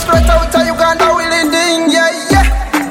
Straight out of Uganda, we leading, yeah, yeah.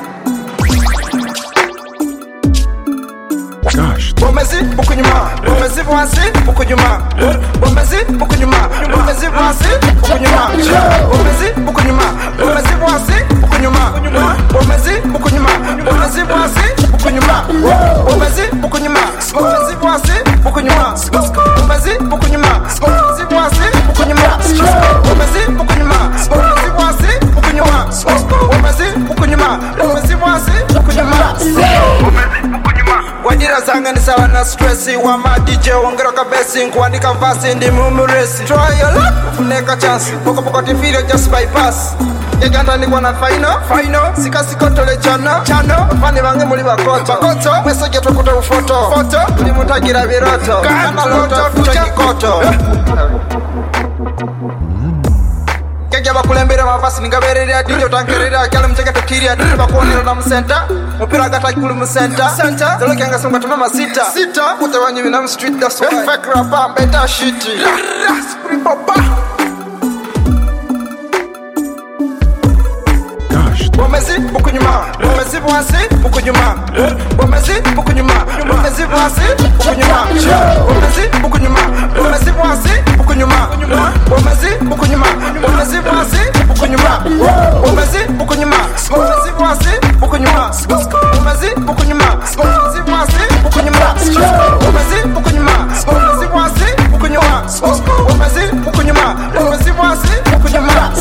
Gosh. Bomezi, bukunyuma. Bomezi bwansi, bukunyuma. Bomezi, bukunyuma. Bomezi bwansi, bukunyuma. Bomezi, bukunyuma. Bomezi bwansi, bukunyuma. Bomezi, bukunyuma. Bomezi bwansi, bukunyuma. Bomezi, bukunyuma. Bomezi bwansi, bukunyuma. Bomezi, bukunyuma. Bomezi bwansi, bukunyuma. Bomezi, bukunyuma. Bomezi bwansi, bukunyuma. Bomezi, bukunyuma. Bomezi bwansi, bukunyuma. Wajira zanga ni sawa na stressi Wama DJ wongera kabesi Nkuandika vasi ndi mumuresi Try your luck, funeka chance Poko tifiro just bypass Yeganda ni kwa na final Sika sikotole chano Fani bange muli bakoto Mwese geto kuta ufoto Muli mutagira viroto Kana loto fucha kikoto Kegya bakulembera mavasi ningaberera DJ utankerera Kyala mcheke tukiria DJ bakuonera na msenta Mupira gata kikulu msenta Zelo kianga songa tumama sita Kute wanyi minam street that's why Fake rapper mbeta shiti Spring papa Bomezi bukunyuma Bomezi bwansi bukunyuma Bomezi bukunyuma Bomezi bwansi bukunyuma Bomezi bukunyuma Bomezi bwansi bukunyuma Bomezi bukunyuma Bomezi bwansi bukunyuma Bomezi bukunyuma Bomezi bwansi bukunyuma Bomezi bukunyuma Bomezi bwansi bukunyuma Bomezi bukunyuma Bomezi bwansi bukunyuma Bomezi bukunyuma Bomezi bwansi bukunyuma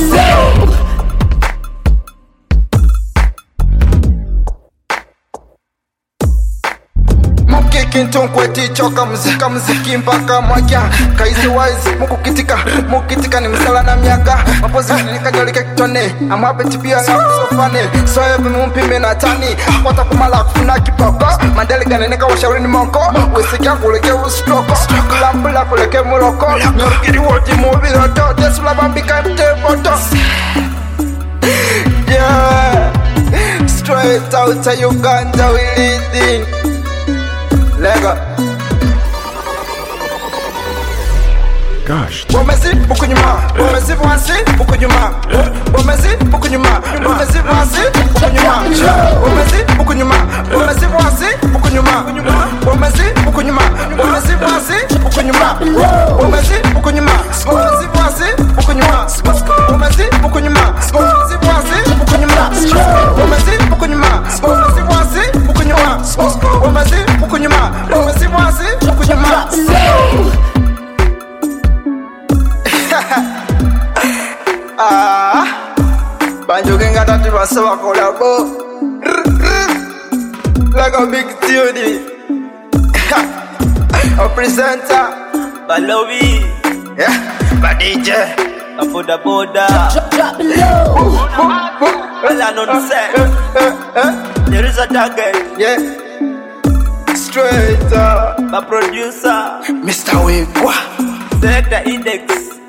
Kintunkweti choka mziki mpaka mwaka Kaisi wise mukukitika ni msala na miaka Mapozi nikajolike kitone Amwape tipia nga sofane So evi mumpime na tani Kota kumala kufuna kipoko Mandeli ganeneka washauri ni monko Wisikia kuleke ustroko Lampula kuleke muloko Nyorikiri woti mubiroto Desula bambika mte foto Yeah Straight out of Uganda we leading Lega Gosh. Bomezi bukunyuma Bomezi bwansi bukunyuma Bomezi bukunyuma Bomezi bwansi bukunyuma Bomezi bukunyuma Bomezi bwansi bukunyuma Bomezi bukunyuma Bomezi bwansi bukunyuma Bomezi bukunyuma Bomezi bwansi bukunyuma Bomezi bukunyuma Bomezi bwansi bukunyuma Bomezi bukunyuma Bomezi bwansi bukunyuma Bomezi bukunyuma Bomezi bwansi bukunyuma Banjoge ngata tibasaba kolabo Like a big duty A presenter Balobi Yeah, but DJ Boda boda Drop it low. Well I know the set There is a target Yeah Straight up My producer Mr. Wigwa Select the index